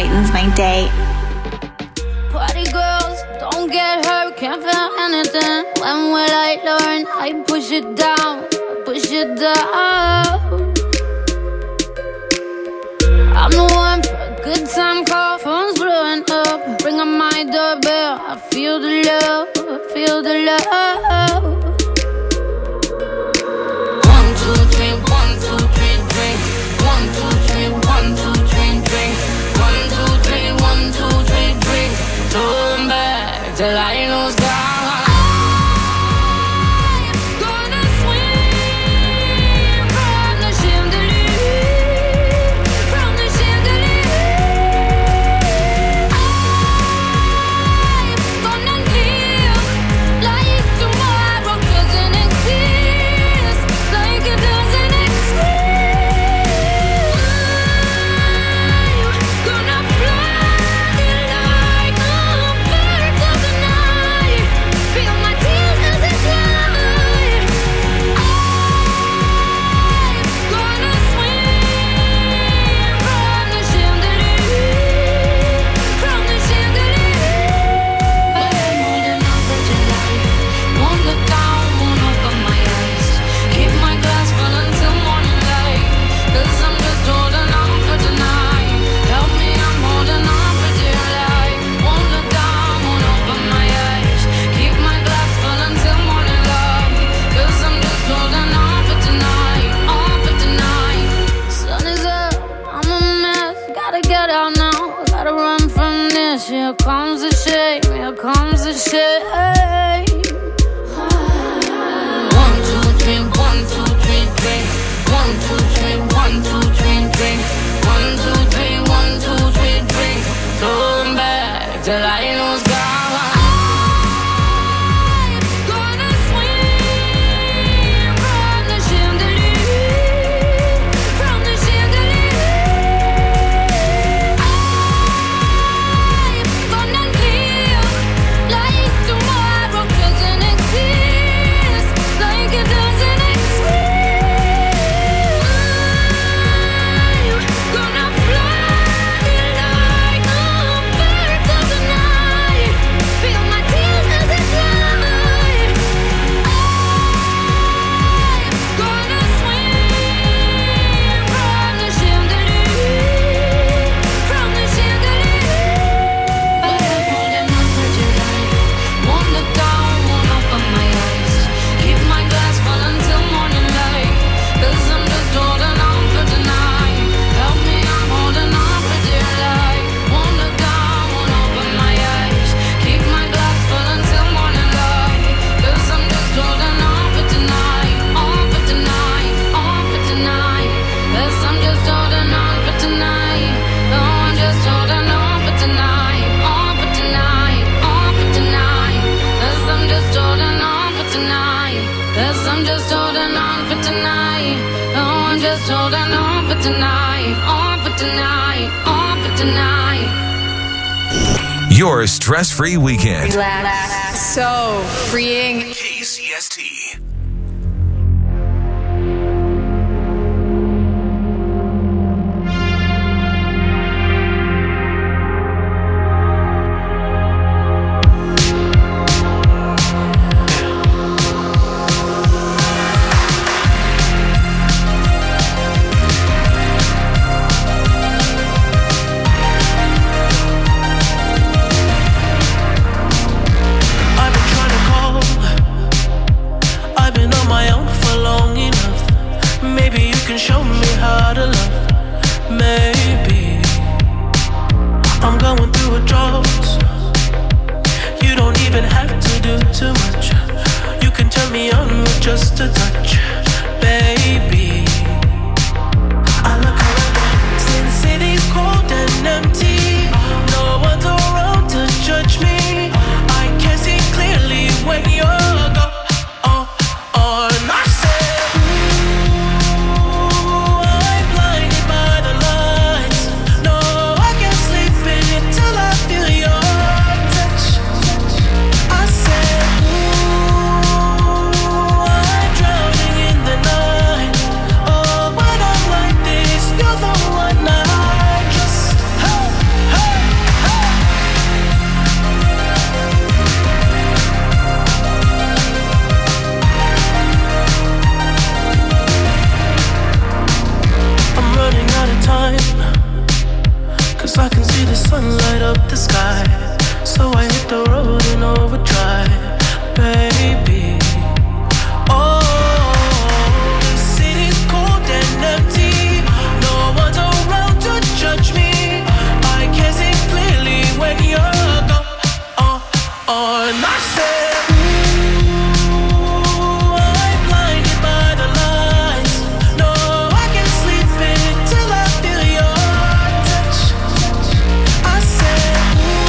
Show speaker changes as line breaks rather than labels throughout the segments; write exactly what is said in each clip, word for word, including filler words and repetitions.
brightens my day.
Party girls, don't get hurt, can't feel anything. When will I learn? I push it down, push it down. I'm the one for a good time call, phone's blowing up. Ring on my doorbell, I feel the love, I feel the love. One, two, three, one, two, three, drink. One, two, three, one, two, three, drink. One, two, three, one, two, three, drink. Turn back till I lose God. Here comes the shame, here comes the shame. One, two, three, one, two, three, drink. One, two, three, one, two, three, drink. One, two, three, one, two, three, drink. Turn back till I lose God.
Your stress-free weekend.
Relax. So freeing.
K C S T.
Drowning in the night.
on. I said, ooh, I'm blinded by the lights. No, I can't sleep until I feel your touch. I said,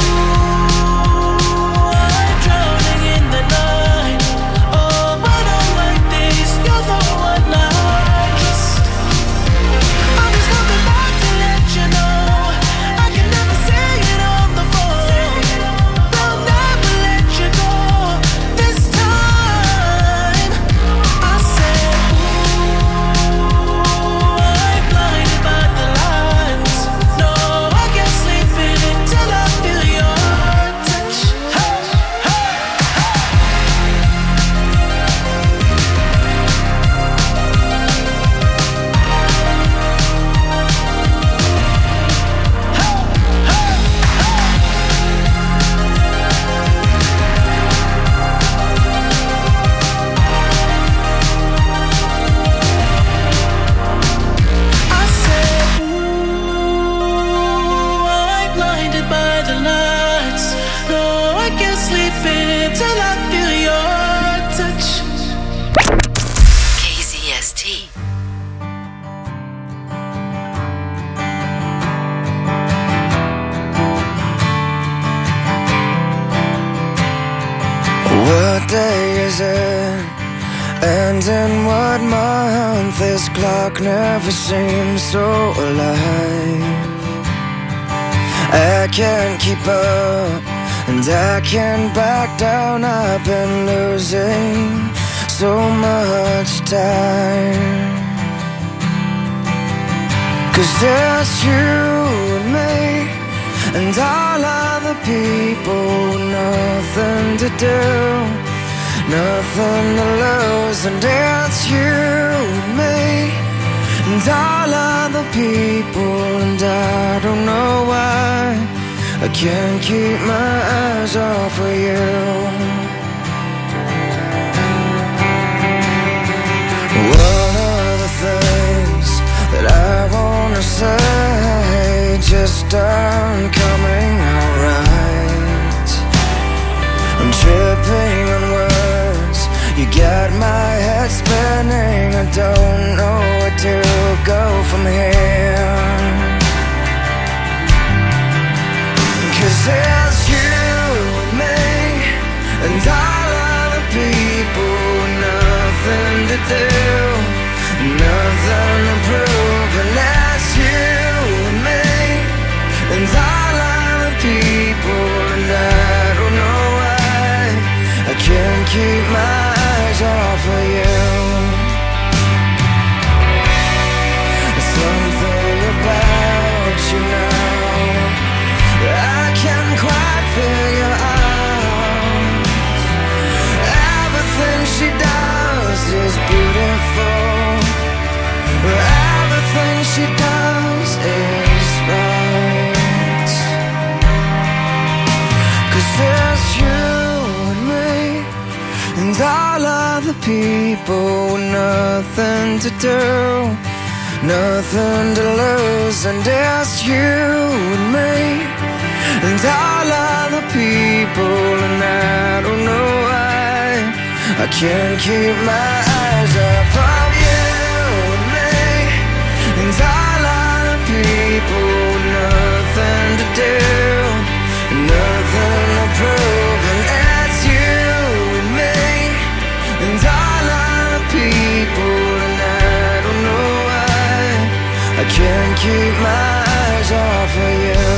ooh, I'm drowning in the night. Oh, but I'm like this, you're the one I kissed. I'm just coming back to let you know I can never say it on the phone. They'll never let you go this time. I said, ooh, I'm blinded by the lights. No, I can't sleep until I feel your touch. Hey, hey, I said, ooh, I'm blinded by the lights. No, I can't sleep until I feel your touch.
K Z S T.
What day is it? And in what month? This clock never seems so alive. I can't keep up, and I can't back down. I've been losing so much time. Cause there's you and me, and all other people, nothing to do, nothing to lose. And it's you and me, and all other people, and I don't know why I can't keep my eyes off of you. One of the things that I wanna say just aren't coming out right. I'm tripping on words, you got my head spinning. I don't know where to go from here. Cause there's you and me, and all other people, nothing to do, nothing to prove. And that's you and me, and all other people, and I don't know why I can't keep my eyes off of you. Something about you now I can't quite figure out. Everything she does is beautiful. Everything she does is right. Cause there's you and me, and all other people, nothing to do, nothing to lose. And it's you and me, and all other people, and I don't know why I can't keep my eyes off of you and me, and all other people, nothing to do, nothing to prove. And it's you and me, and all other people, and I don't know why I can't keep my eyes off of you.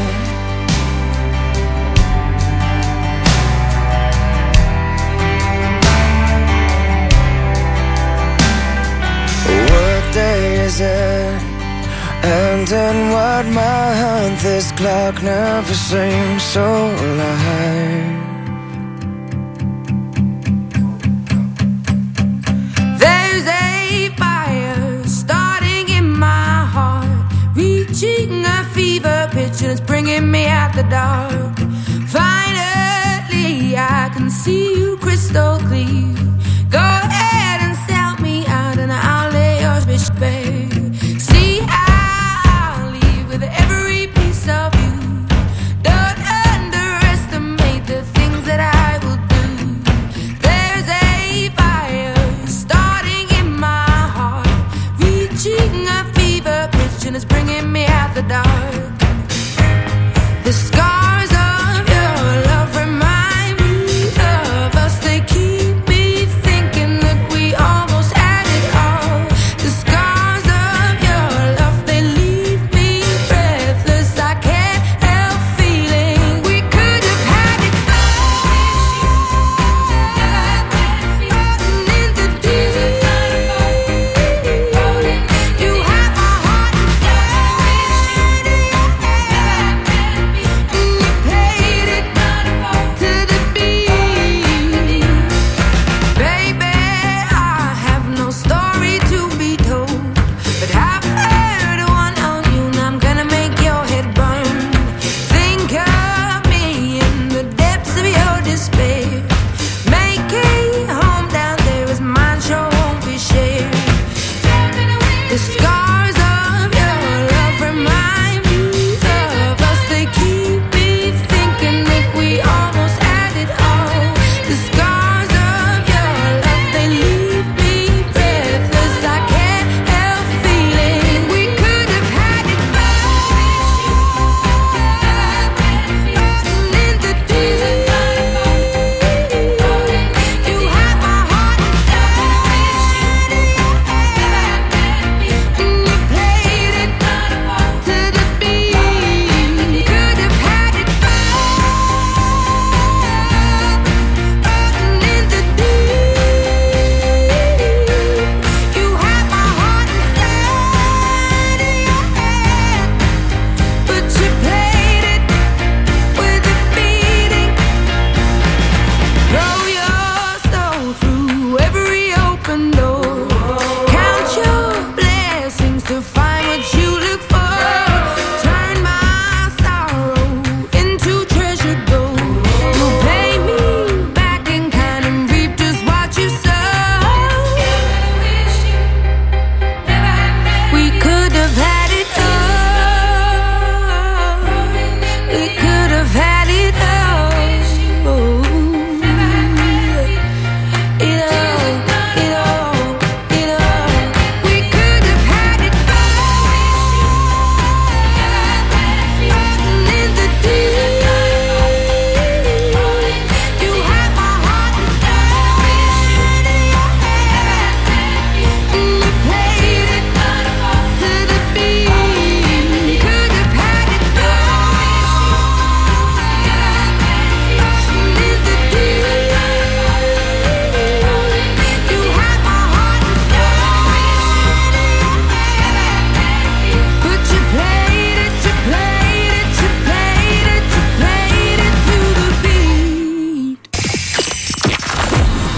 What day is it? And in what month? This clock never seems so alive.
There's a fire starting in my heart, reaching a fever pitch, and it's bringing me out the dark. Finally, I can see you crystal clear. Go ahead and sell me out, and I'll lay your bitch bare. See, I'll leave with every piece of you. Don't underestimate the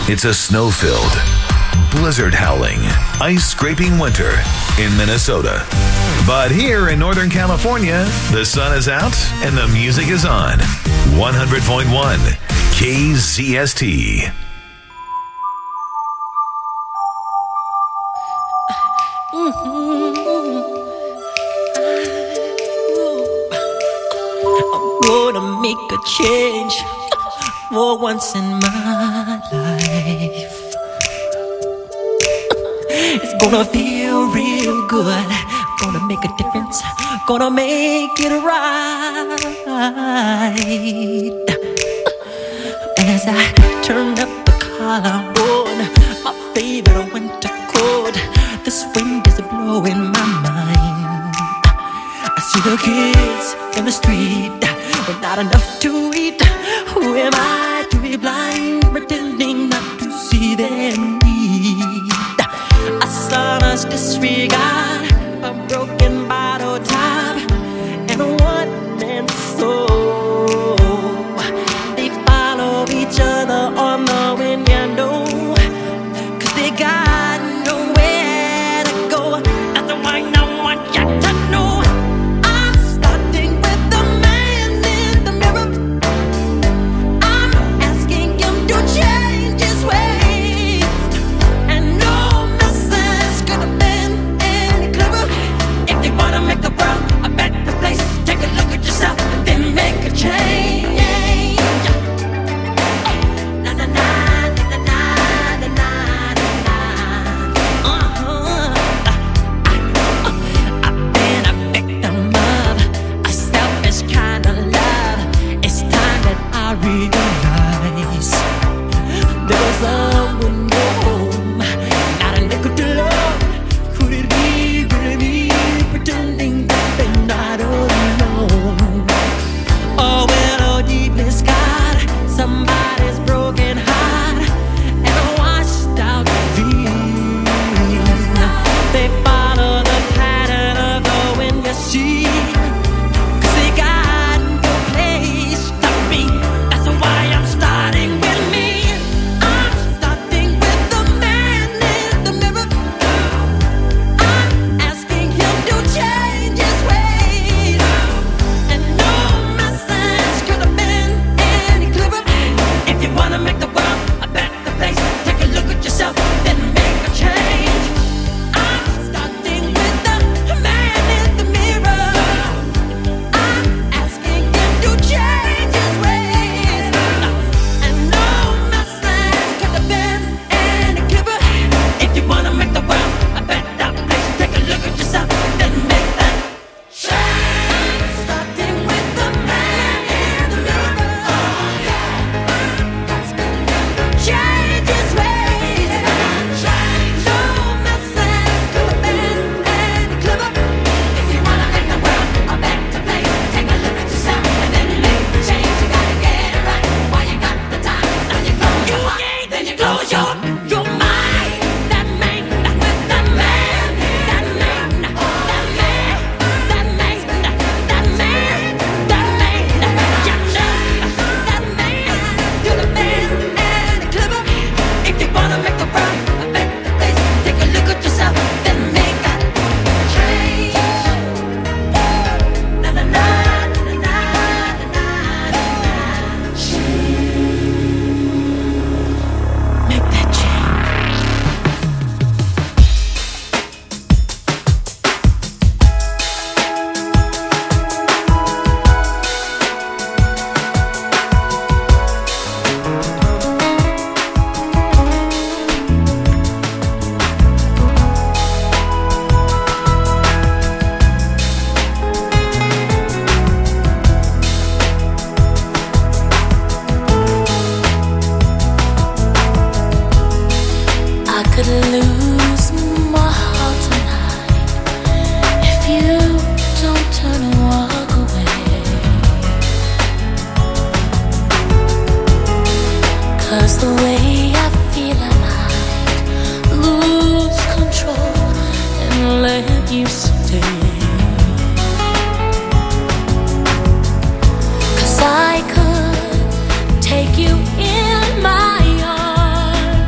It's a snow-filled, blizzard-howling, ice-scraping winter in Minnesota. But here in Northern California, the sun is out and the music is on. one hundred point one K Z S T.
I'm gonna make a change for once in my life. It's gonna feel real good. Gonna make a difference. Gonna make it right. As I turn up the collar on my favorite winter coat, this wind is blowing my mind. I see the kids in the street with not enough to eat. Who am I to be blind, pretending not to see their need? A sonorous disregard, a broken bottle top, and a one-man soul. They follow each other on the wind, you know, 'cause they got nowhere to go. That's why I want you to know I'm starting with the man in the mirror. I'm asking him to change his ways, and no message could have been any clearer. If you wanna make the world a better place, take a look at yourself and then make a change. Na na na na na na na na. Uh-huh. I've been a victim of a selfish kind of love. It's time that I realize there was someone home, not a nickel to love. Could it be really me pretending that they're not alone? Oh, well, oh, deeply scarred, somebody's broken heart and a washed out dream. They follow the pattern of the wind, you see, 'cause they got no place to be. That's why I'm starting with me. I'm starting with the man in the mirror. I'm asking him to change his ways, and no message could have been any clearer. If you wanna make the world a better place, take a look at yourself, then make a change. I'm starting with the man in the mirror. I'm asking him to change his ways, and no message could have been any clearer. If you wanna make the world a better place, take a look at yourself, then make that change. I'm starting with the man in the mirror. Change his ways, no message could have been any clearer. If you wanna make the world a better place, take a look at yourself and then make the change. You gotta get it right while you got the time. Now you close your heart, then you close your your mind. That man, that with that man, that man, that man, that man, that man, that man, you know, that man could have been any clearer. If you wanna make the world a better place, take a look at yourself, then make a change. Na na na na na na na. Make that change. I could lose my heart tonight if you don't turn and walk away. 'Cause the way I feel, I might lose control and let you stay. 'Cause I could take you in my arms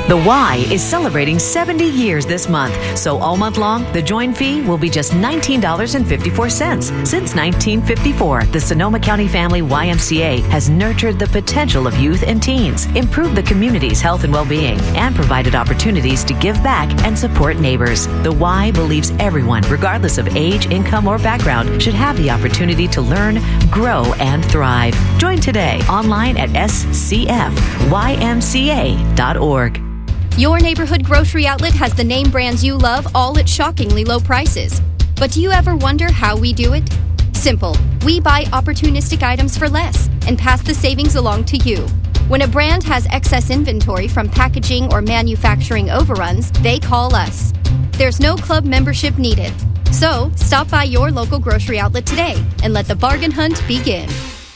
The Y is celebrating seventy years this month, so all month long, the join fee will be just nineteen dollars and fifty-four cents. Since nineteen fifty-four, the Sonoma County Family Y M C A has nurtured the potential of youth and teens, improved the community's health and well-being, and provided opportunities to give back and support neighbors. The Y believes everyone, regardless of age, income, or background, should have the opportunity to learn, grow, and thrive. Join today online at s c f y m c a dot org.
Your neighborhood grocery outlet has the name brands you love, all at shockingly low prices. But do you ever wonder how we do it? Simple. We buy opportunistic items for less and pass the savings along to you. When a brand has excess inventory from packaging or manufacturing overruns, they call us. There's no club membership needed. So, stop by your local grocery outlet today and let the bargain hunt begin.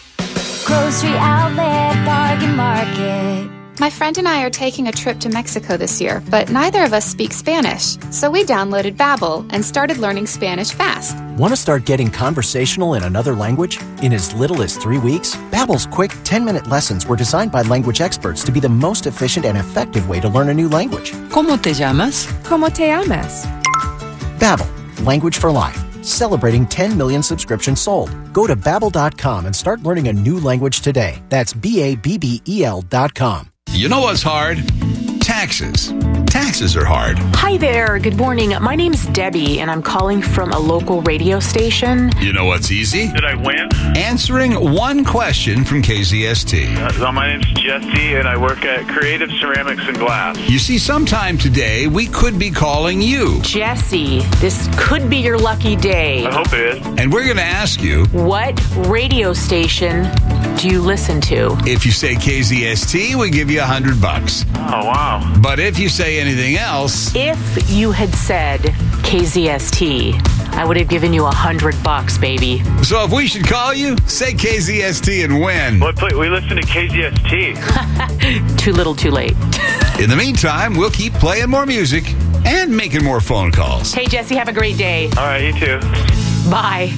Grocery Outlet Bargain Market.
My friend and I are taking a trip to Mexico this year, but neither of us speak Spanish. So we downloaded Babbel and started learning Spanish fast.
Want to start getting conversational in another language? In as little as three weeks, Babbel's quick ten-minute lessons were designed by language experts to be the most efficient and effective way to learn a new language.
¿Cómo te llamas?
¿Cómo te llamas?
Babbel, language for life. Celebrating ten million subscriptions sold. Go to babbel dot com and start learning a new language today. That's B A B B E L dot com.
You know what's hard? Taxes. Taxes are hard.
Hi there. Good morning. My name's Debbie, and I'm calling from a local radio station.
You know what's easy?
Did I win?
Answering one question from K Z S T.
Uh, my name's Jesse, and I work at Creative Ceramics and Glass.
You see, sometime today, we could be calling you.
Jesse, this could be your lucky day.
I hope it is.
And we're going to ask you,
what radio station do you listen to?
If you say K Z S T, we give you a hundred bucks.
Oh, wow.
But if you say anything else...
If you had said K Z S T, I would have given you a hundred bucks, baby.
So if we should call you, say K Z S T and win.
Well, we listen to K Z S T.
Too little, too late.
In the meantime, we'll keep playing more music and making more phone calls.
Hey, Jesse, have a great day.
All right, you too.
Bye.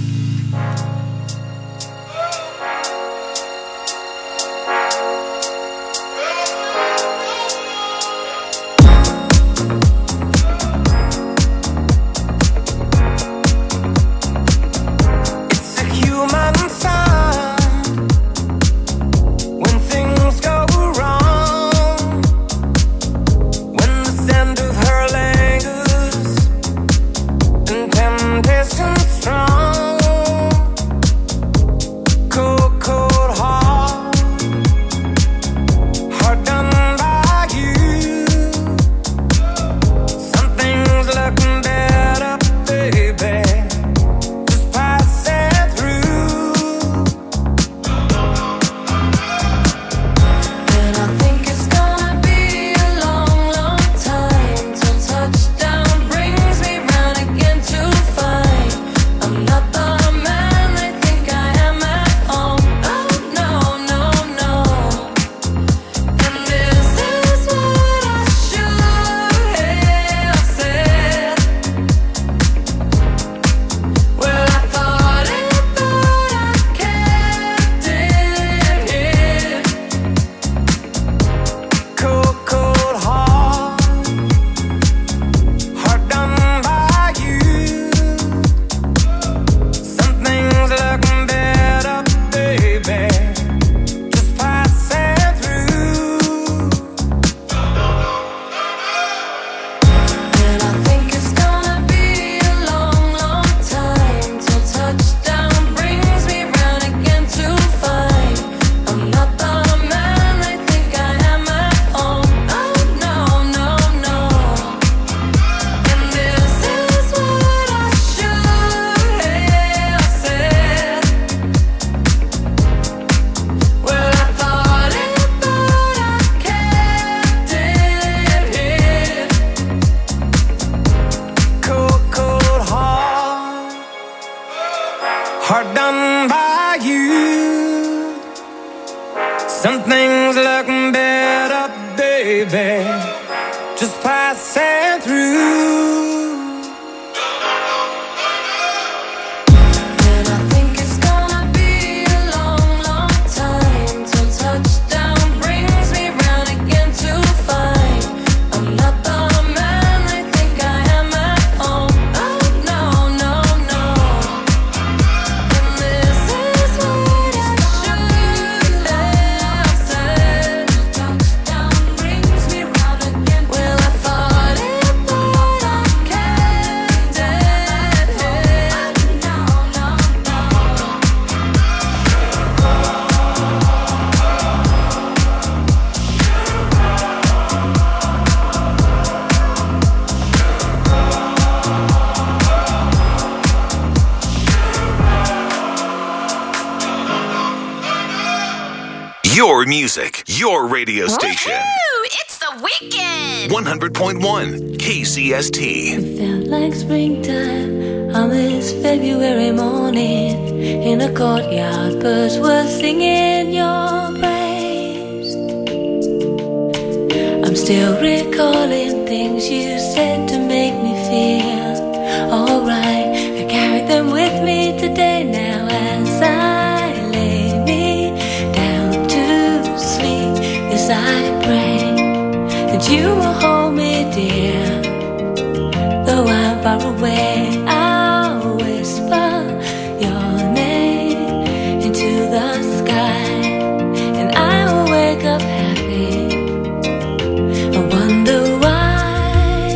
Hard done by you. Some things look better, baby, just passing through.
Your music, your radio station.
Woohoo! It's the weekend!
one hundred point one K C S T.
It felt like springtime on this February morning. In a courtyard, birds were singing your praise. I'm still recalling things you said to make me feel alright. I carry them with me today now as I lay me down to sleep. Yes, I pray that you will hold me dear. Though I'm far away, I'll whisper your name into the sky, and I will wake up happy. I wonder why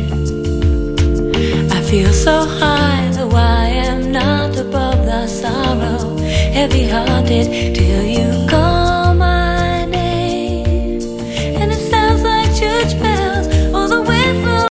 I feel so high, though I am not above the sorrow. Heavy-hearted till you come.